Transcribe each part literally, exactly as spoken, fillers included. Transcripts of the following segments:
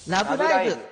ラブライブ。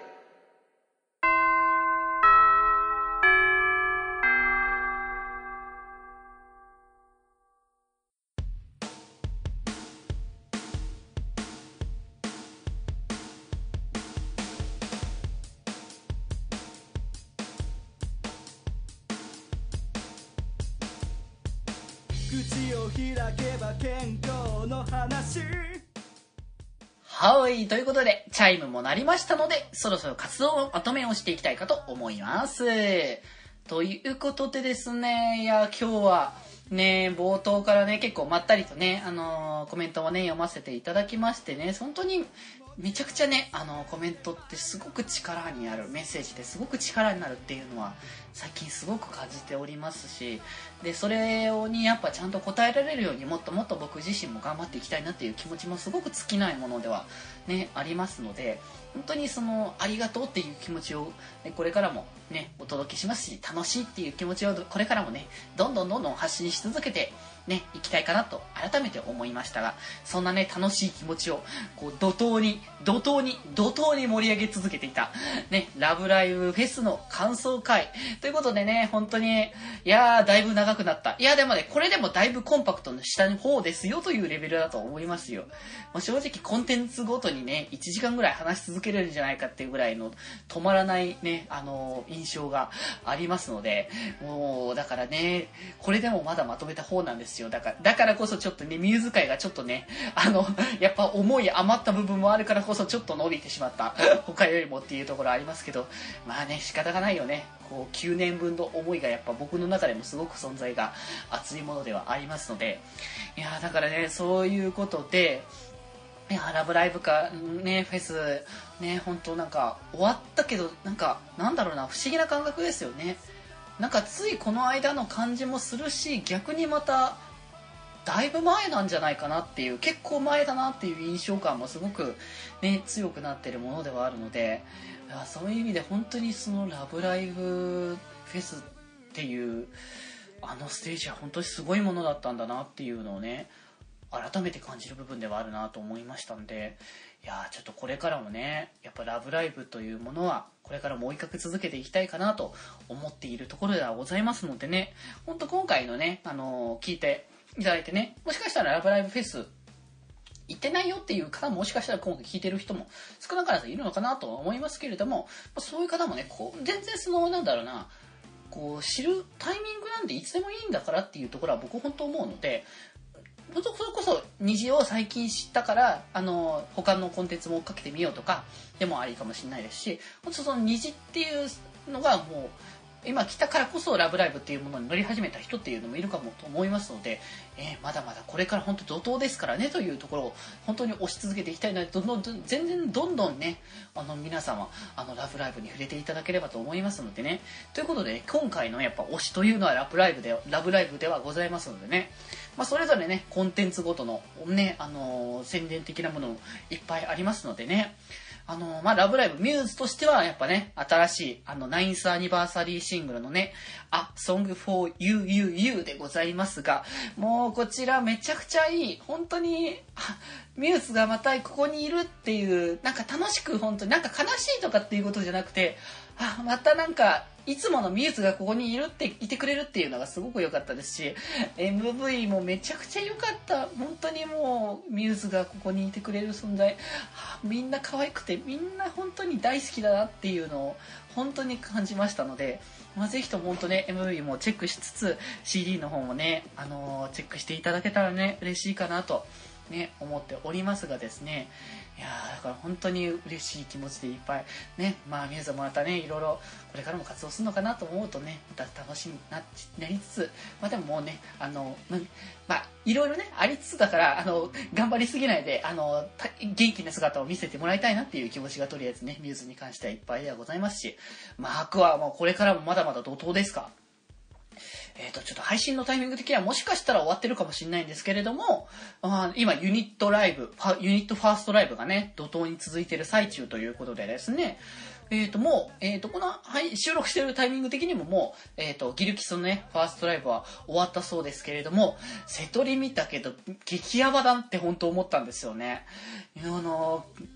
口を開けば健康の話。 はい、ということで、チャイムも鳴りましたので、そろそろ活動のまとめをしていきたいかと思います。ということでですね、いや、今日はね、冒頭からね、結構まったりとね、あのー、コメントをね、読ませていただきましてね、本当にめちゃくちゃね、あのー、コメントってすごく力になる、メッセージですごく力になるっていうのは、最近すごく感じておりますし、で、それにやっぱちゃんと答えられるようにもっともっと僕自身も頑張っていきたいなっていう気持ちもすごく尽きないものではね、ありますので、本当にそのありがとうっていう気持ちを、ね、これからもね、お届けしますし、楽しいっていう気持ちをこれからもね、どんどんどんどん発信し続けてね、いきたいかなと改めて思いましたが、そんなね、楽しい気持ちをこう怒涛に怒涛に怒涛に盛り上げ続けていたね、ラブライブフェスの感想会ということでね、本当にいやーだいぶ長くなった。いやでもね、これでもだいぶコンパクトの下の方ですよというレベルだと思いますよ。まあ、正直コンテンツごとにね、いちじかんぐらい話し続けれるんじゃないかっていうぐらいの止まらないね、あのー、印象がありますので、もうだからね、これでもまだまとめた方なんですよ。だからだからこそちょっとね、ミューズ界がちょっとね、あのやっぱ思い余った部分もあるからこそちょっと伸びてしまった他よりもっていうところありますけど、まあね、仕方がないよね。こうきゅうねんぶんの思いがやっぱ僕の中でもすごく存在が熱いものではありますので、いやだからね、そういうことで、いやラブライブかね、フェスね、本当なんか終わったけど、なんかなんだろうな、不思議な感覚ですよね。なんかついこの間の感じもするし、逆にまただいぶ前なんじゃないかなっていう、結構前だなっていう印象感もすごくね、強くなってるものではあるので、いやそういう意味で本当にそのラブライブフェスっていうあのステージは本当にすごいものだったんだなっていうのをね、改めて感じる部分ではあるなと思いましたんで、いやちょっとこれからもね、やっぱラブライブというものはこれからも追いかけ続けていきたいかなと思っているところではございますのでね、本当今回のね、あのー、聞いていただいてね、もしかしたらラブライブフェス行ってないよっていう方ももしかしたら今回聞いてる人も少なからずいるのかなとは思いますけれども、そういう方もね、こう全然そのなんだろうな、こう知るタイミングなんでいつでもいいんだからっていうところは僕本当思うので、それこそ虹を最近知ったからあの他のコンテンツも追っかけてみようとかでもありかもしれないですし、本当その虹っていうのがもう今来たからこそラブライブっていうものに乗り始めた人っていうのもいるかもと思いますので、えー、まだまだこれから本当怒涛ですからねというところを本当に推し続けていきたいので、どんどん全然どんどんね、あの皆様あのラブライブに触れていただければと思いますのでね。ということで、ね、今回のやっぱ推しというのはラブライブでラブライブではございますのでね、まあ、それぞれねコンテンツごとのね、あのー、宣伝的なものいっぱいありますのでね、あのー、まあ、ラブライブミューズとしてはやっぱね、新しいあのナインスアニバーサリーシングルのね、A Song for You You You でございますが、もうこちらめちゃくちゃいい、本当にミューズがまたここにいるっていう、なんか楽しく、本当になんか悲しいとかっていうことじゃなくて、あ、またなんかいつものミューズがここにいるっていてくれるっていうのがすごく良かったですし、 エムブイ もめちゃくちゃ良かった。本当にもうミューズがここにいてくれる存在、みんな可愛くてみんな本当に大好きだなっていうのを本当に感じましたので、まあ、ぜひとも本当ね エムブイ もチェックしつつ シーディー の方もね、あのー、チェックしていただけたらね嬉しいかなとね思っておりますがですね、いやだから本当に嬉しい気持ちでいっぱいね、まあミューズもまたねいろいろこれからも活動するのかなと思うとね、また楽しみに な, なりつつ、まあでももうね、あのまあいろいろねありつつだから、あの頑張りすぎないで、あの元気な姿を見せてもらいたいなっていう気持ちがとりあえずねミューズに関してはいっぱいではございますし、まあアクはもうこれからもまだまだ怒涛ですか。えーと、ちょっと配信のタイミング的にはもしかしたら終わってるかもしれないんですけれども、まあ、今ユニットライブ、ユニットファーストライブがね、怒涛に続いている最中ということでですね、えーと、もう、えーと、この、はい、収録しているタイミング的にももう、えーと、ギルキスのね、ファーストライブは終わったそうですけれども、瀬戸り見たけど、激ヤバだって本当思ったんですよね。あのー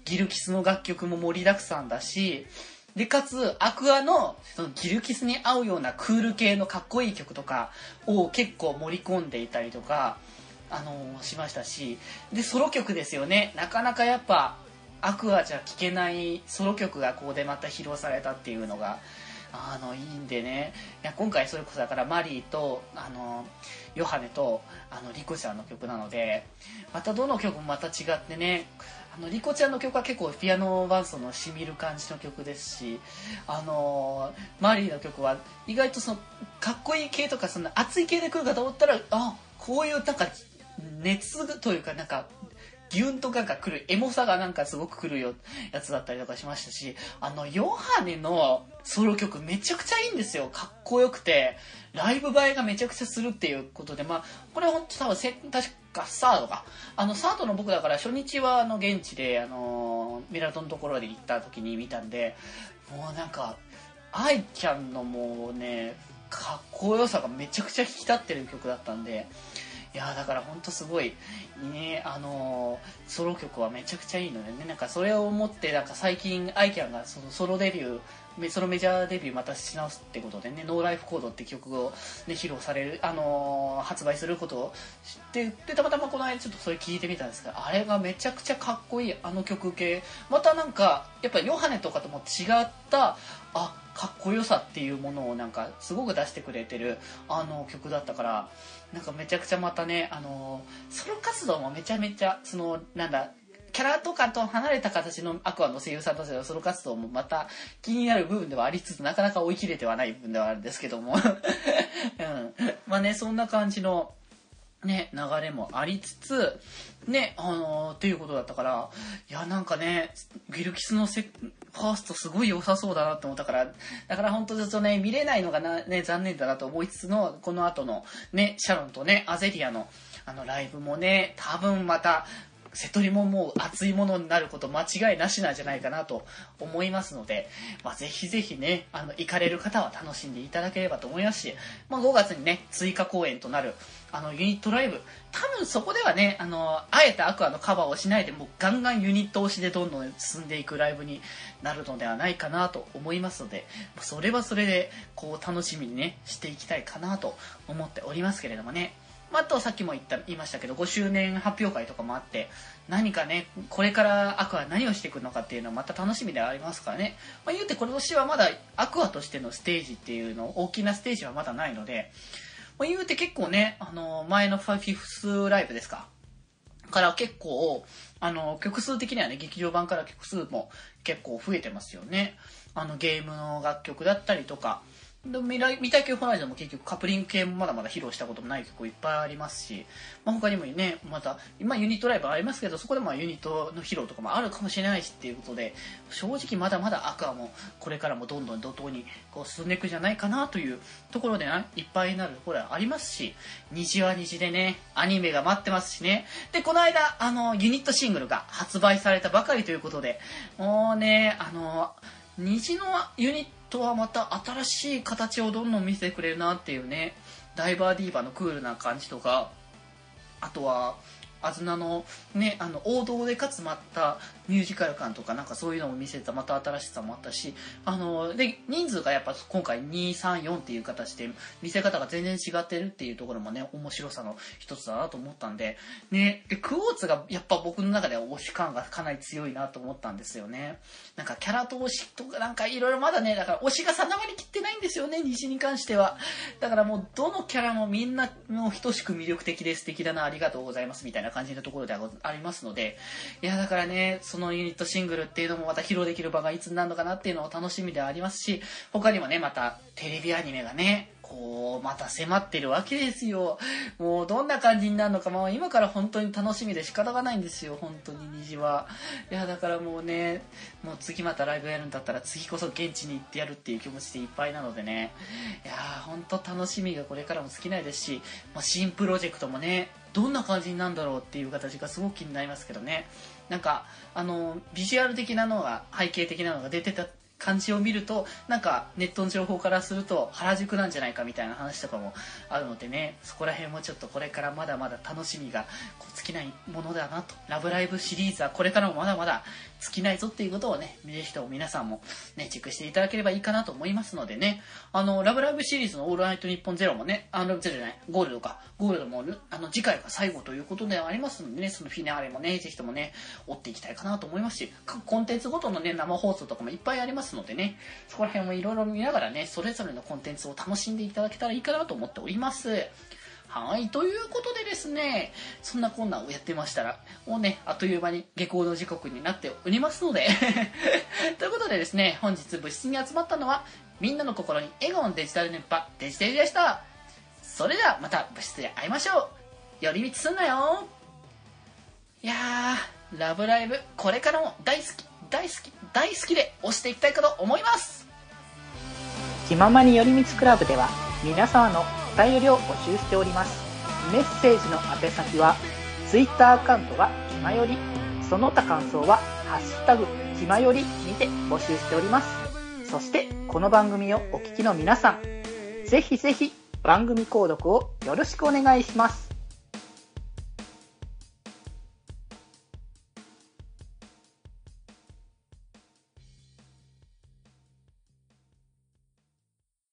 ギルキスの楽曲も盛りだくさんだし、で、かつ、アクアの、そのギルキスに合うようなクール系のかっこいい曲とかを結構盛り込んでいたりとか、あのー、しましたし、で、ソロ曲ですよね。なかなかやっぱ、アクアじゃ聴けないソロ曲がここでまた披露されたっていうのが、あの、いいんでね。いや、今回それこそだからマリーと、あの、ヨハネと、あの、リコちゃんの曲なので、またどの曲もまた違ってね、あの、リコちゃんの曲は結構ピアノ伴奏の染みる感じの曲ですし、あの、マリーの曲は意外とその、かっこいい系とか、そんな熱い系で来るかと思ったら、あ、こういうなんか、熱というかなんか、ギュンとなんか来る、エモさがなんかすごく来るよやつだったりとかしましたし、あの、ヨハネのソロ曲めちゃくちゃいいんですよ。かっこよくて、ライブ映えがめちゃくちゃするっていうことで、まあ、これは本当多分せ、確かサードか。あの、サードの僕だから初日はあの、現地で、あの、ミラトンのところで行った時に見たんで、もうなんか、アイキャンのもうね、かっこよさがめちゃくちゃ引き立ってる曲だったんで、いやだから本当すごいね、あのー、ソロ曲はめちゃくちゃいいのでね、なんかそれを思ってなんか最近アイキャンがそのソロデビューソロメジャーデビューまたし直すってことでね、ノーライフコードって曲を、ね、披露される、あのー、発売することを知ってでたまたまこの間ちょっとそれ聞いてみたんですけど、あれがめちゃくちゃかっこいい、あの曲系またなんかやっぱヨハネとかとも違ったあかっこよさっていうものをなんかすごく出してくれてるあの曲だったから、なんかめちゃくちゃまたね、あのソロ活動もめちゃめちゃそのなんだキャラとかと離れた形のアクアの声優さんたちのソロ活動もまた気になる部分ではありつつ、なかなか追い切れてはない部分ではあるんですけども、うん、まあねそんな感じのね流れもありつつね、あのー、っていうことだったから、いやなんかねギルキスのセファーストすごい良さそうだなって思ったから、だから本当ずっとね見れないのがな、ね、残念だなと思いつつの、この後のねシャロンとねアゼリアのあのライブもね多分また瀬戸りももう熱いものになること間違いなしなんじゃないかなと思いますので、まあ、ぜひぜひねあの行かれる方は楽しんでいただければと思いますし、まあ、ごがつにね追加公演となるあのユニットライブ、多分そこではねあのあえてアクアのカバーをしないでもうガンガンユニット推しでどんどん進んでいくライブになるのではないかなと思いますので、それはそれでこう楽しみにねしていきたいかなと思っておりますけれどもね。あとさっきも言った言いましたけどごしゅうねん発表会とかもあって、何かねこれからアクア何をしていくのかっていうのはまた楽しみではありますからね、まあ、言うて今年はまだアクアとしてのステージっていうの大きなステージはまだないので、まあ、言うて結構ねあの前のファフィフスライブですかから結構あの曲数的にはね劇場版から曲数も結構増えてますよね。あのゲームの楽曲だったりとかで未来未体験ホライゾンも結局カップリング系もまだまだ披露したこともない曲いっぱいありますし、まあ、他にもねまた今ユニットライブありますけど、そこでもユニットの披露とかもあるかもしれないしっていうことで、正直まだまだアクアもこれからもどんどん怒涛にこう進んでいくんじゃないかなというところで、ね、いっぱいになるところはありますし、虹は虹でねアニメが待ってますしね。でこの間あのユニットシングルが発売されたばかりということで、もうねあの虹のユニットはまた新しい形をどんどん見せてくれるなっていうね、ダイバーディーバのクールな感じとか、あとはアズナのねあの王道でかつまたミュージカル感とかなんかそういうのも見せたまた新しさもあったし、あので人数がやっぱ今回にさんよんっていう形で見せ方が全然違ってるっていうところもね面白さの一つだなと思ったんでね。でクォーツがやっぱ僕の中では推し感がかなり強いなと思ったんですよね。なんかキャラと推しとかなんかいろいろまだねだから推しが定まりきってないんですよね虹に関しては。だからもうどのキャラもみんなもう等しく魅力的で素敵だなありがとうございますみたいな感じのところではありますので、いやだからねそのユニットシングルっていうのもまた披露できる場がいつになるのかなっていうのを楽しみではありますし、他にもねまたテレビアニメがねこうまた迫ってるわけですよ。もうどんな感じになるのか、まあ、今から本当に楽しみで仕方がないんですよ本当に虹は。いやだからもうねもう次またライブやるんだったら次こそ現地に行ってやるっていう気持ちでいっぱいなのでね、いや本当楽しみがこれからも尽きないですし、まあ、新プロジェクトもねどんな感じになるんだろうっていう形がすごく気になりますけどね。なんかあのビジュアル的なのが背景的なのが出てた感じを見ると、なんかネットの情報からすると原宿なんじゃないかみたいな話とかもあるのでね、そこら辺もちょっとこれからまだまだ楽しみがこう尽きないものだなと。ラブライブシリーズはこれからもまだまだ尽きないぞっていうことをね、ぜひとも皆さんもね、チェックしていただければいいかなと思いますのでね、あの、ラブライブシリーズのオールナイトニッポンゼロもね、あの、ゼロじゃない、ゴールドか、ゴールドも、あの、次回が最後ということではありますのでね、そのフィナーレもね、ぜひともね、追っていきたいかなと思いますし、各コンテンツごとのね、生放送とかもいっぱいありますのでね、そこら辺もいろいろ見ながらね、それぞれのコンテンツを楽しんでいただけたらいいかなと思っております。はい、ということでですね、そんなこんなをやってましたら、もうね、あっという間に下校の時刻になっておりますので、ということでですね、本日部室に集まったのは、みんなの心に笑顔のデジタル熱波、デジタルでした。それではまた部室で会いましょう。寄り道すんなよ。いやー、ラブライブ、これからも大好き、大好き、大好きで推していきたいかと思います。 気ままに寄り道クラブでは、皆様のお便りを募集しております。メッセージの宛先は Twitter アカウントはきまより、その他感想はハッシュタグきまよりにて募集しております。そしてこの番組をお聞きの皆さん、ぜひぜひ番組購読をよろしくお願いします。